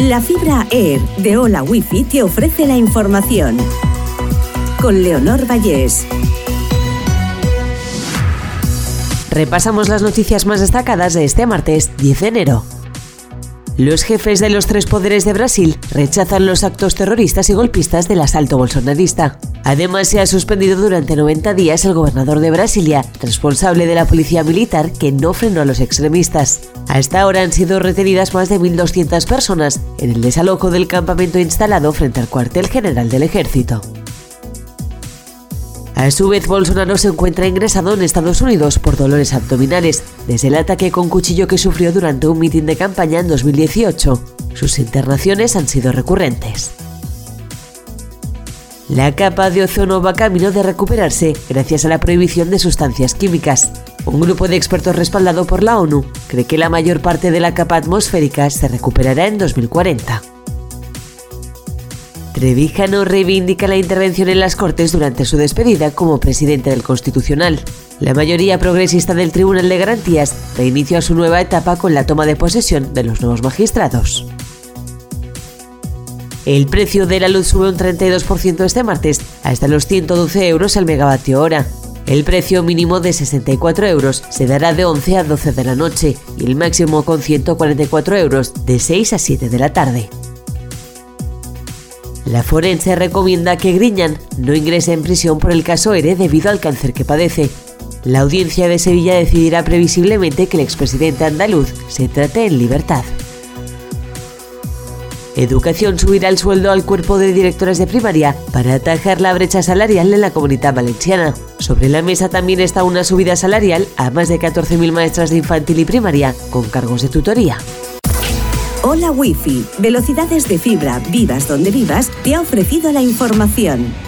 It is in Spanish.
La fibra Air de Hola Wifi te ofrece la información. Con Leonor Vallés. Repasamos las noticias más destacadas de este martes 10 de enero. Los jefes de los 3 poderes de Brasil rechazan los actos terroristas y golpistas del asalto bolsonarista. Además, se ha suspendido durante 90 días el gobernador de Brasilia, responsable de la policía militar, que no frenó a los extremistas. Hasta ahora han sido retenidas más de 1.200 personas en el desalojo del campamento instalado frente al cuartel general del ejército. A su vez, Bolsonaro se encuentra ingresado en Estados Unidos por dolores abdominales, desde el ataque con cuchillo que sufrió durante un mitin de campaña en 2018. Sus internaciones han sido recurrentes. La capa de ozono va camino de recuperarse gracias a la prohibición de sustancias químicas. Un grupo de expertos respaldado por la ONU cree que la mayor parte de la capa atmosférica se recuperará en 2040. Trevijano reivindica la intervención en las Cortes durante su despedida como presidente del Constitucional. La mayoría progresista del Tribunal de Garantías da inicio a su nueva etapa con la toma de posesión de los nuevos magistrados. El precio de la luz sube un 32% este martes, hasta los 112 euros al megavatio hora. El precio mínimo de 64 euros se dará de 11 a 12 de la noche y el máximo con 144 euros de 6 a 7 de la tarde. La forense recomienda que Griñán no ingrese en prisión por el caso ERE debido al cáncer que padece. La audiencia de Sevilla decidirá previsiblemente que el expresidente andaluz se trate en libertad. Educación subirá el sueldo al cuerpo de directores de primaria para atajar la brecha salarial en la Comunitat Valenciana. Sobre la mesa también está una subida salarial a más de 14.000 maestras de infantil y primaria con cargos de tutoría. Hola Wifi, velocidades de fibra, vivas donde vivas, te ha ofrecido la información.